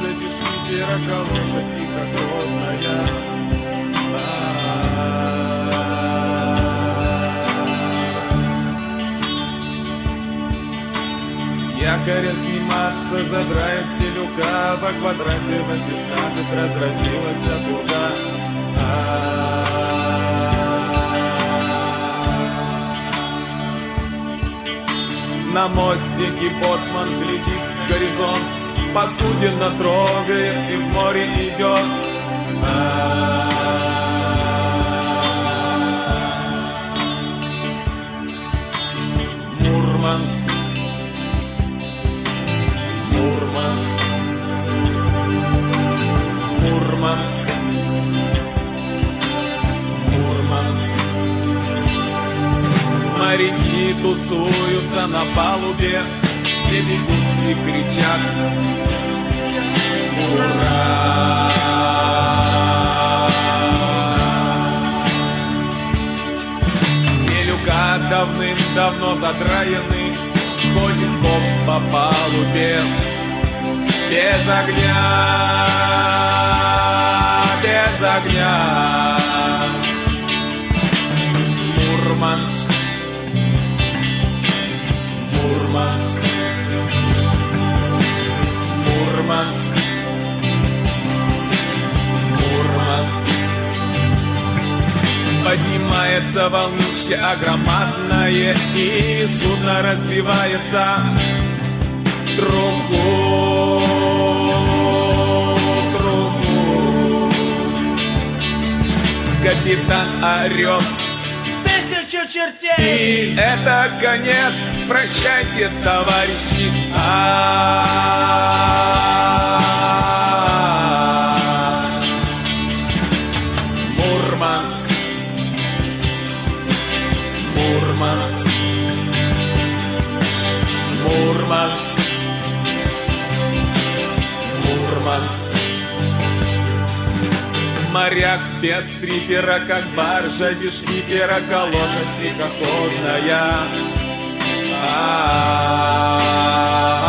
баржа без шкипера, калоша тихоходная. С якоря сниматься, задрает селюка, по квадрате В-15 разразилась бурда. На мостике боцман глядит в горизонт, посудина трогает и в море идет. Мурманск, Мурманск, Мурманск, Мурманск. Моряки тусуются на палубе, все бегут и кричат: ура! Селюка давным-давно задраены, ходит коп по палубе без огня, без огня. Мурманск, Мурманск, Мурманск, Мурманск. Поднимается волнушки огромадное, и судно разбивается труху, труху. Капитан орет: тысячу чертей! И это конец, прощайте, товарищи. Мурманск, Мурманск, Мурманск, Мурманск. Моряк без трипера, как баржа без шкипера, калоша тихоходная.